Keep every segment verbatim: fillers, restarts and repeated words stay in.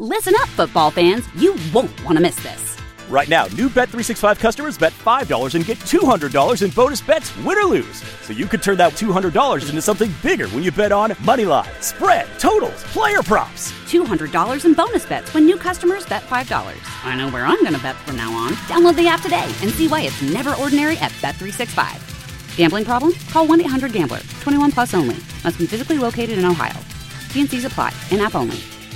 Listen up, football fans. You won't want to miss this. Right now, new Bet three sixty-five customers bet five dollars and get two hundred dollars in bonus bets, win or lose. So you could turn that two hundred dollars into something bigger when you bet on money line, spread, totals, player props. two hundred dollars in bonus bets when new customers bet five dollars. I know where I'm going to bet from now on. Download the app today and see why it's never ordinary at Bet three sixty-five. Gambling problem? Call one eight hundred gambler. twenty-one plus only. Must be physically located in Ohio. T and C's apply. In-app only.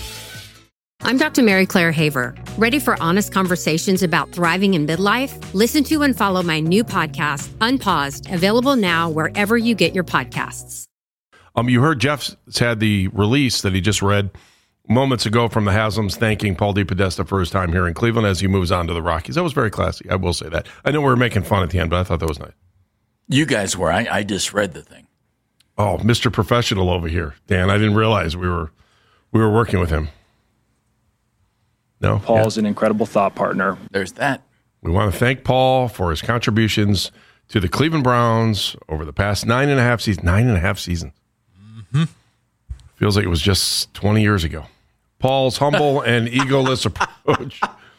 I'm Doctor Mary Claire Haver. Ready for honest conversations about thriving in midlife? Listen to and follow my new podcast, Unpaused, available now wherever you get your podcasts. Um, you heard Jeff's had the release that he just read moments ago from the Haslam's thanking Paul DePodesta for his time here in Cleveland as he moves on to the Rockies. That was very classy. I will say that. I know we were making fun at the end, but I thought that was nice. You guys were. I, I just read the thing. Oh, Mister Professional over here, Dan. I didn't realize we were we were working with him. No, Paul's yeah. an incredible thought partner. There's that. We want to thank Paul for his contributions to the Cleveland Browns over the past nine and a half seasons. Nine and a half seasons. Mm-hmm. Feels like it was just twenty years ago. Paul's humble and egoless approach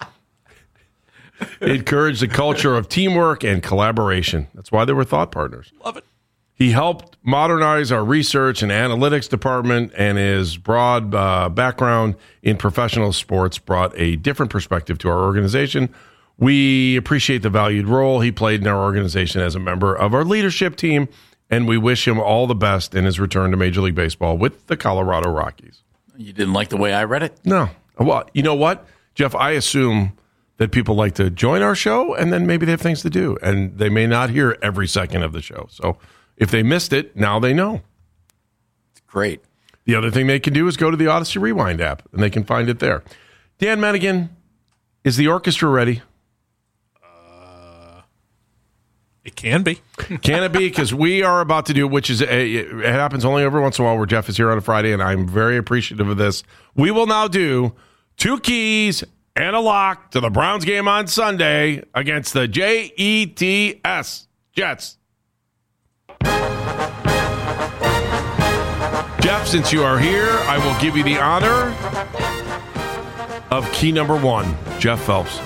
encouraged a culture of teamwork and collaboration. That's why they were thought partners. Love it. He helped modernize our research and analytics department, and his broad uh, background in professional sports brought a different perspective to our organization. We appreciate the valued role he played in our organization as a member of our leadership team, and we wish him all the best in his return to Major League Baseball with the Colorado Rockies. You didn't like the way I read it? No. Well, you know what, Jeff? I assume that people like to join our show, and then maybe they have things to do, and they may not hear every second of the show. So if they missed it, now they know. It's great. The other thing they can do is go to the Odyssey Rewind app, and they can find it there. Dan Mennigan, is the orchestra ready? Uh, it can be. Can it be? Because we are about to do, which is, a, it happens only every once in a while where Jeff is here on a Friday, and I'm very appreciative of this. We will now do two keys and a lock to the Browns game on Sunday against the J E T S, Jets. Jeff, since you are here, I will give you the honor of key number one, Jeff Phelps.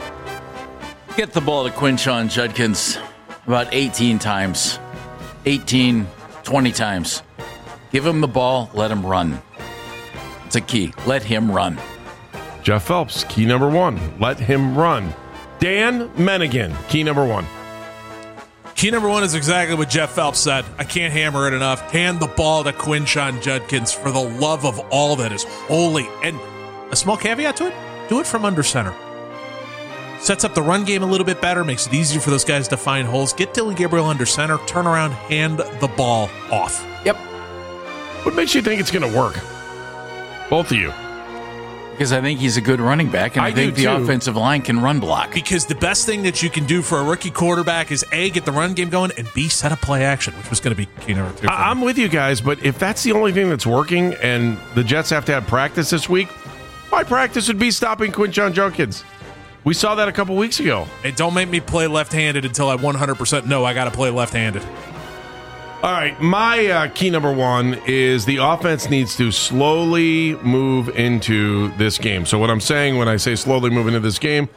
Get the ball to Quinshon Judkins about eighteen times. eighteen, twenty times. Give him the ball, let him run. It's a key. Let him run. Jeff Phelps, key number one, let him run. Dan Mennigan, key number one. Key number one is exactly what Jeff Phelps said. I can't hammer it enough. Hand the ball to Quinshon Judkins for the love of all that is holy. And a small caveat to it, do it from under center. Sets up the run game a little bit better, makes it easier for those guys to find holes. Get Dylan Gabriel under center, turn around, hand the ball off. Yep. What makes you think it's going to work? Both of you. Because I think he's a good running back, and I, I think the too. offensive line can run block. Because the best thing that you can do for a rookie quarterback is A, get the run game going, and B, set up play action, which was going to be key number two. I- I'm with you guys, but if that's the only thing that's working and the Jets have to have practice this week, my practice would be stopping Quinshon Judkins. We saw that a couple weeks ago. And don't make me play left-handed until I one hundred percent know I got to play left-handed. All right, my uh, key number one is the offense needs to slowly move into this game. So what I'm saying when I say slowly move into this game,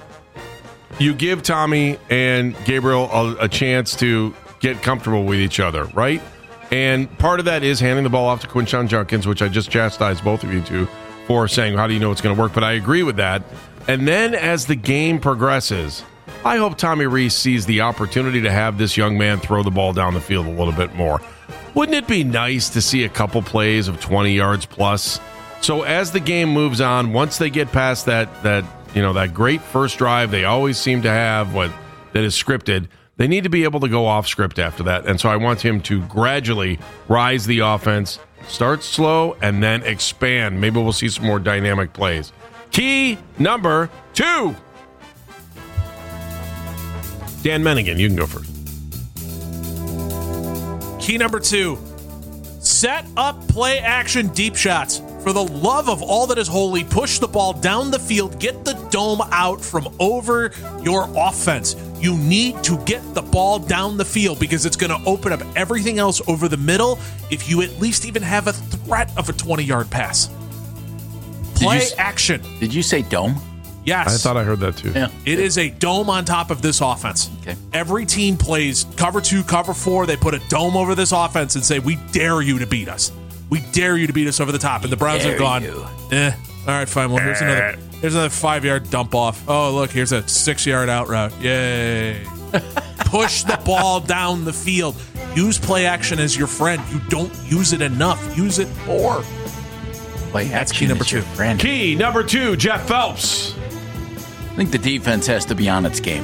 you give Tommy and Gabriel a, a chance to get comfortable with each other, right? And part of that is handing the ball off to Quinshon Judkins, which I just chastised both of you to for saying, how do you know it's going to work? But I agree with that. And then as the game progresses, I hope Tommy Rees sees the opportunity to have this young man throw the ball down the field a little bit more. Wouldn't it be nice to see a couple plays of twenty yards plus? So as the game moves on, once they get past that that you know that great first drive they always seem to have, what that is scripted, they need to be able to go off script after that. And so I want him to gradually rise the offense, start slow, and then expand. Maybe we'll see some more dynamic plays. Key number two. Dan Mennigan, you can go first. Key number two, set up play action deep shots. For the love of all that is holy, push the ball down the field, get the dome out from over your offense. You need to get the ball down the field because it's going to open up everything else over the middle if you at least even have a threat of a twenty-yard pass. Play s- action. Did you say dome? Yes. I thought I heard that too. Yeah. It is a dome on top of this offense. Okay. Every team plays cover two, cover four. They put a dome over this offense and say, we dare you to beat us. We dare you to beat us over the top. And the Browns Dare have gone, you. eh. All right, fine. Well, here's another here's another five-yard dump off. Oh, look, here's a six-yard out route. Yay. Push the ball down the field. Use play action as your friend. You don't use it enough. Use it more. Play That's action key number is your two. friend. Key number two, Jeff Phelps. I think the defense has to be on its game.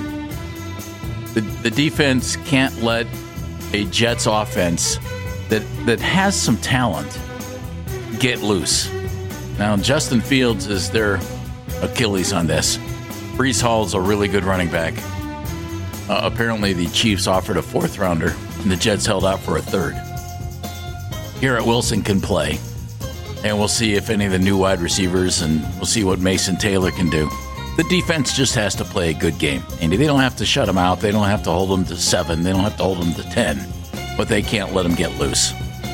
The, the defense can't let a Jets offense that, that has some talent get loose. Now, Justin Fields is their Achilles on this. Breece Hall's a really good running back. Uh, apparently, the Chiefs offered a fourth rounder, and the Jets held out for a third. Garrett Wilson can play, and we'll see if any of the new wide receivers, and we'll see what Mason Taylor can do. The defense just has to play a good game. And they don't have to shut them out. They don't have to hold them to seven. They don't have to hold them to ten. But they can't let them get loose.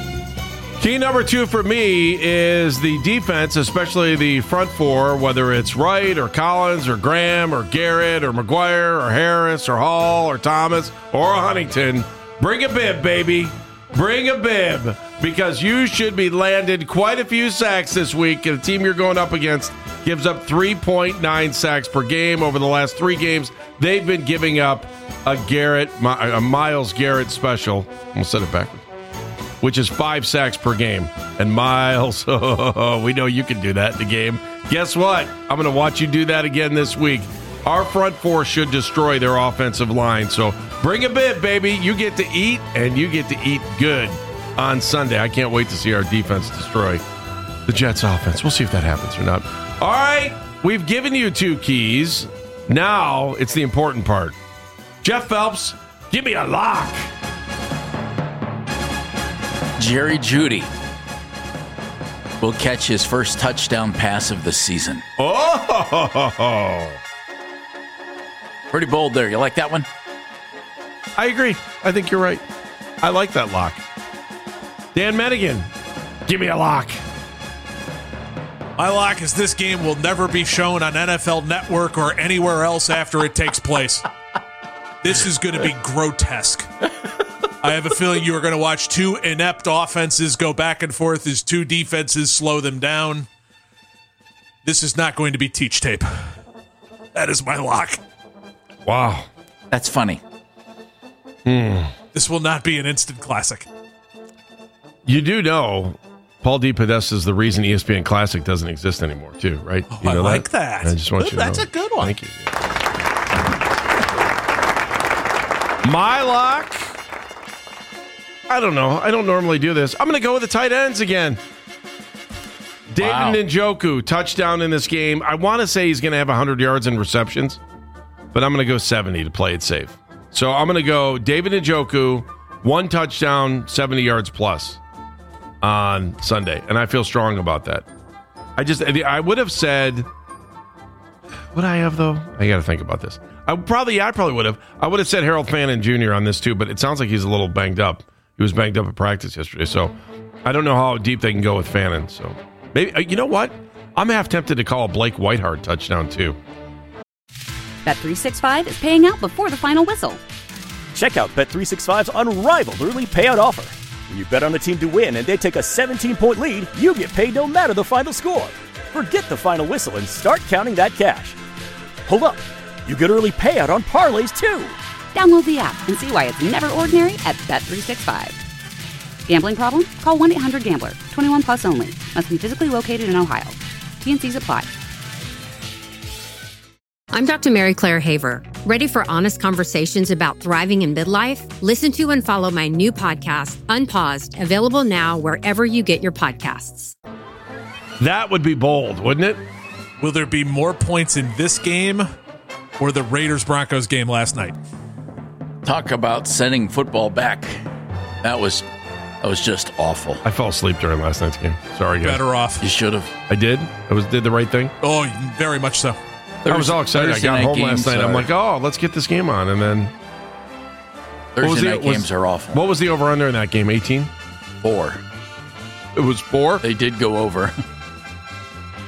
Key number two for me is the defense, especially the front four, whether it's Wright or Collins or Graham or Garrett or McGuire or Harris or Hall or Thomas or Huntington. Bring a bib, baby. Bring a bib, because you should be landed quite a few sacks this week. And the team you're going up against gives up three point nine sacks per game. Over the last three games, they've been giving up a Garrett, a Myles Garrett special. We'll set it backwards, which is five sacks per game. And Myles, oh, we know you can do that in the game. Guess what? I'm going to watch you do that again this week. Our front four should destroy their offensive line. So bring a bib, baby. You get to eat, and you get to eat good on Sunday. I can't wait to see our defense destroy the Jets offense. We'll see if that happens or not. All right, we've given you two keys. Now it's the important part. Jeff Phelps, give me a lock. Jerry Jeudy will catch his first touchdown pass of the season. Oh, Pretty bold there. You like that one? I agree. I think you're right. I like that lock. Dan Medigan, give me a lock. My lock is this game will never be shown on N F L Network or anywhere else after it takes place. This is going to be grotesque. I have a feeling you are going to watch two inept offenses go back and forth as two defenses slow them down. This is not going to be teach tape. That is my lock. Wow. That's funny. Hmm. This will not be an instant classic. You do know Paul D. Podesta is the reason E S P N Classic doesn't exist anymore, too, right? Oh, You know I like that. I just want you to That's know. a good one. Thank you. My lock, I don't know. I don't normally do this. I'm going to go with the tight ends again. David Wow. Njoku, touchdown in this game. I want to say he's going to have one hundred yards and receptions, but I'm going to go seventy to play it safe. So I'm going to go David Njoku, one touchdown, seventy yards plus on Sunday, and I feel strong about that. I just, I would have said, would I have though? I got to think about this. I probably, yeah, I probably would have. I would have said Harold Fannin Junior on this too, but it sounds like he's a little banged up. He was banged up at practice yesterday, so I don't know how deep they can go with Fannin. So maybe, you know what? I'm half tempted to call a Blake Whiteheart touchdown too. Bet three sixty-five is paying out before the final whistle. Check out Bet three sixty-five's unrivaled early payout offer. When you bet on a team to win and they take a seventeen-point lead, you get paid no matter the final score. Forget the final whistle and start counting that cash. Hold up. You get early payout on parlays, too. Download the app and see why it's never ordinary at Bet three sixty-five. Gambling problem? Call one eight hundred gambler. twenty-one plus only. Must be physically located in Ohio. T N Cs apply. I'm Doctor Mary Claire Haver. Ready for honest conversations about thriving in midlife? Listen to and follow my new podcast, Unpaused, available now wherever you get your podcasts. That would be bold, wouldn't it? Will there be more points in this game or the Raiders-Broncos game last night? Talk about sending football back. That was that was just awful. I fell asleep during last night's game. Sorry, guys. Better off. You should have. I did. I was did the right thing. Oh, very much so. I was all excited. I got home last night. I'm are, like, oh, let's get this game on. And then Thursday was the- night was- games are awful. what was the over under in that game? eighteen? Four. It was four. They did go over.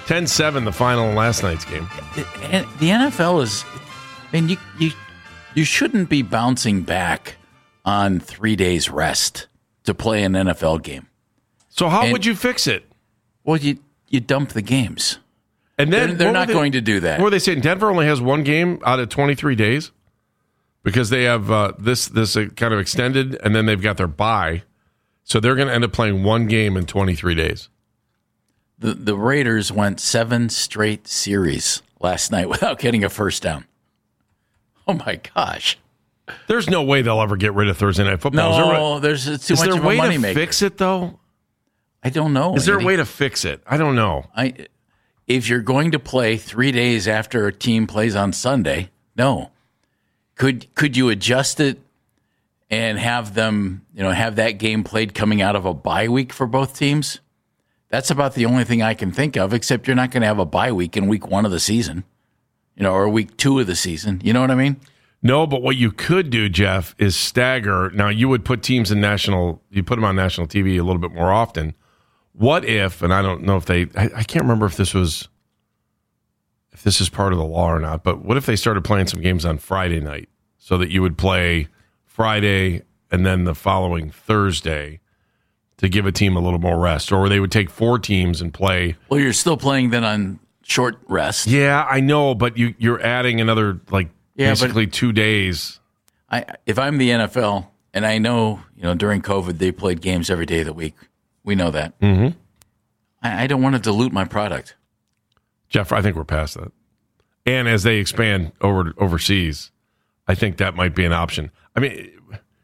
ten seven, the final in last night's game. And the N F L is, I mean, you you you shouldn't be bouncing back on three days rest to play an N F L game. So how And- would you fix it? Well, you you dump the games. And then They're, they're what not were they- going to do that. What were they saying? Denver only has one game out of twenty-three days because they have uh, this this uh, kind of extended, and then they've got their bye. So they're going to end up playing one game in twenty-three days. The the Raiders went seven straight series last night without getting a first down. Oh my gosh! There's no way they'll ever get rid of Thursday Night Football. No, is there, there's too is much there of a way a to moneymaker. fix it though? I don't know. Is there Andy. a way to fix it? I don't know. I, if you're going to play three days after a team plays on Sunday, no. Could could you adjust it and have them, you know, have that game played coming out of a bye week for both teams? That's about the only thing I can think of, except you're not going to have a bye week in week one of the season, you know, or week two of the season. You know what I mean? No, but what you could do, Jeff, is stagger. Now, you would put teams in national, you put them on national T V a little bit more often. What if, and I don't know if they, I, I can't remember if this was, if this is part of the law or not, but what if they started playing some games on Friday night so that you would play Friday and then the following Thursday to give a team a little more rest? Or they would take four teams and play. Well, you're still playing then on short rest. Yeah, I know, but you, you're adding another, like, Yeah, basically two days. I, if I'm the N F L, and I know, you know, during COVID they played games every day of the week. We know that. Mm-hmm. I, I don't want to dilute my product. Jeff, I think we're past that. And as they expand over overseas, I think that might be an option. I mean,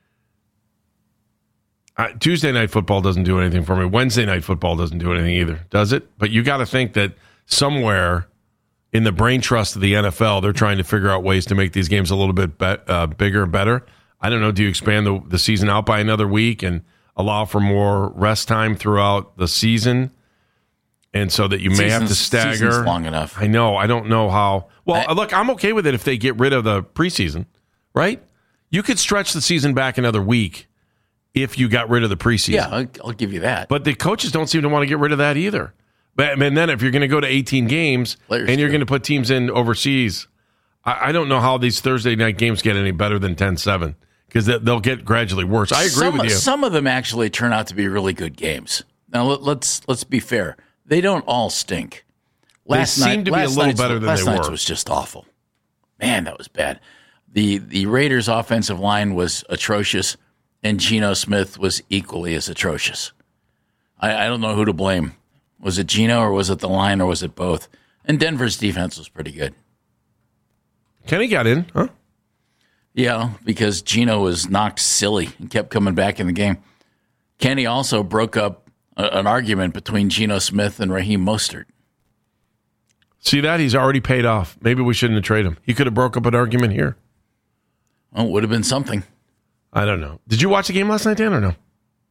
uh, Tuesday night football doesn't do anything for me. Wednesday night football doesn't do anything either, does it? But you got to think that somewhere in the brain trust of the N F L, they're trying to figure out ways to make these games a little bit be- uh, bigger and better. I don't know. Do you expand the, the season out by another week and allow for more rest time throughout the season? And so that you may have to Season's- stagger. season's long enough. I know. I don't know how. Well, I- look, I'm okay with it if they get rid of the preseason, right? You could stretch the season back another week if you got rid of the preseason. Yeah, I'll, I'll give you that. But the coaches don't seem to want to get rid of that either. But and then if you're going to go to eighteen games Players and you're do. going to put teams in overseas, I, I don't know how these Thursday night games get any better than ten seven because they, they'll get gradually worse. I agree some, with you. Some of them actually turn out to be really good games. Now let, let's let's be fair. They don't all stink. Last They seem night, to be a last little night's- better than last they night's were. was just awful. Man, that was bad. The the Raiders' offensive line was atrocious, and Geno Smith was equally as atrocious. I, I don't know who to blame. Was it Geno or was it the line or was it both? And Denver's defense was pretty good. Kenny got in, huh? Yeah, because Geno was knocked silly and kept coming back in the game. Kenny also broke up a, an argument between Geno Smith and Raheem Mostert. See that? He's already paid off. Maybe we shouldn't have traded him. He could have broke up an argument here. Well, it would have been something. I don't know. Did you watch the game last night, Dan, or no?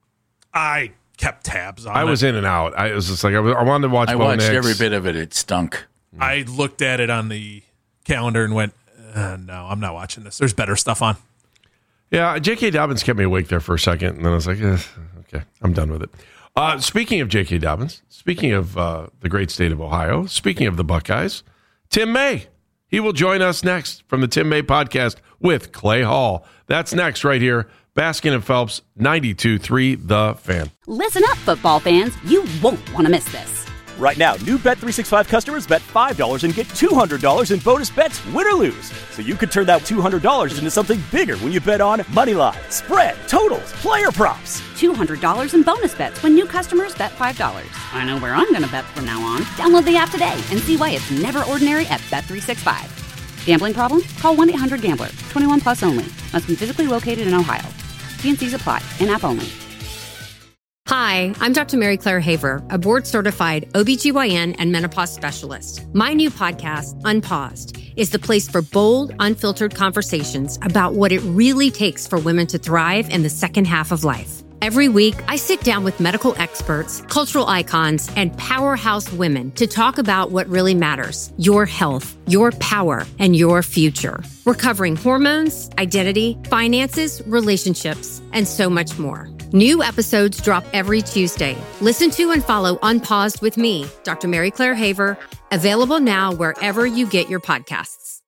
I kept tabs on I it. was in and out. I was just like, I, was, I wanted to watch I Bo watched Nix. every bit of it. It stunk. I looked at it on the calendar and went, uh, no, I'm not watching this. There's better stuff on. Yeah, J K. Dobbins kept me awake there for a second, and then I was like, eh, okay, I'm done with it. Uh, speaking of J K. Dobbins, speaking of uh, the great state of Ohio, speaking of the Buckeyes, Tim May. He will join us next from the Tim May podcast with Clay Hall. That's next right here. Baskin and Phelps, ninety-two three The Fan. Listen up, football fans. You won't want to miss this. Right now, new Bet three sixty-five customers bet five dollars and get two hundred dollars in bonus bets, win or lose. So you could turn that two hundred dollars into something bigger when you bet on money line, spread, totals, player props. two hundred dollars in bonus bets when new customers bet five dollars. I know where I'm going to bet from now on. Download the app today and see why it's never ordinary at Bet three sixty-five. Gambling problem? Call one eight hundred gambler. twenty-one plus only. Must be physically located in Ohio. T and C's apply. In-app only. Hi, I'm Doctor Mary Claire Haver, a board-certified O B G Y N and menopause specialist. My new podcast, Unpaused, is the place for bold, unfiltered conversations about what it really takes for women to thrive in the second half of life. Every week, I sit down with medical experts, cultural icons, and powerhouse women to talk about what really matters: your health, your power, and your future. We're covering hormones, identity, finances, relationships, and so much more. New episodes drop every Tuesday. Listen to and follow Unpaused with me, Doctor Mary Claire Haver, available now wherever you get your podcasts.